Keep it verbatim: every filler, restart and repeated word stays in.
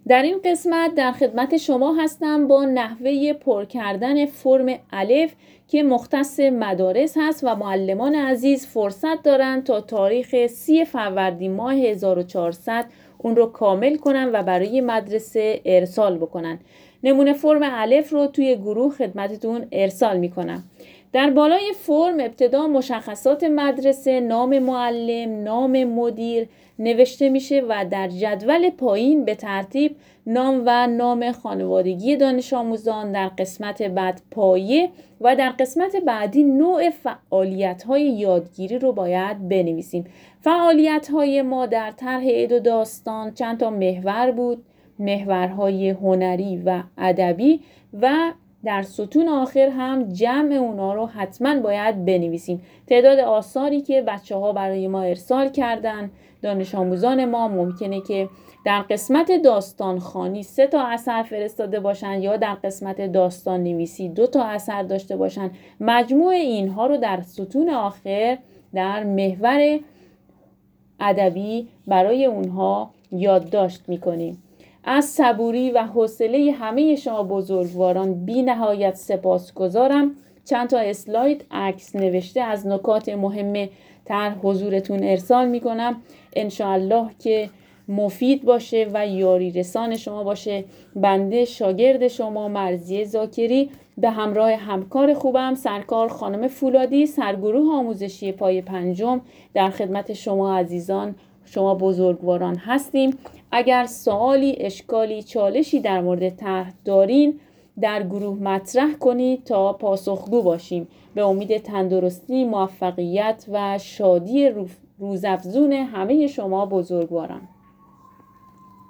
در این قسمت در خدمت شما هستم با نحوه پر کردن فرم الف که مختص مدارس هست و معلمان عزیز فرصت دارن تا تاریخ سی فروردین ماه هزار و چهارصد اون رو کامل کنن و برای مدرسه ارسال بکنن. نمونه فرم الف رو توی گروه خدمتتون ارسال میکنم. در بالای فرم ابتدا مشخصات مدرسه، نام معلم، نام مدیر نوشته میشه و در جدول پایین به ترتیب نام و نام خانوادگی دانش آموزان، در قسمت بعد پایه و در قسمت بعدی نوع فعالیت‌های یادگیری رو باید بنویسیم. فعالیت‌های ما در طرح عید و داستان چند تا محور بود، محورهای هنری و ادبی، و در ستون آخر هم جمع اونا رو حتما باید بنویسیم. تعداد آثاری که بچه ها برای ما ارسال کردن، دانش آموزان ما ممکنه که در قسمت داستان خوانی سه تا اثر فرستاده باشن یا در قسمت داستان نویسی دو تا اثر داشته باشن. مجموع اینها رو در ستون آخر در محور ادبی برای اونها یادداشت میکنیم. از صبوری و حوصله همه شما بزرگواران بی نهایت سپاسگزارم. چند تا اسلاید عکس نوشته از نکات مهم طرح حضورتون ارسال میکنم. انشاءالله که مفید باشه و یاری رسان شما باشه. بنده شاگرد شما مرضیه ذاکری به همراه همکار خوبم سرکار خانم فولادی، سرگروه آموزشی پای پنجم، در خدمت شما عزیزان، شما بزرگواران هستیم. اگر سوالی، اشکالی، چالشی در مورد طرح دارین در گروه مطرح کنید تا پاسخگو باشیم. به امید تندرستی، موفقیت و شادی روزافزون همه شما بزرگواران.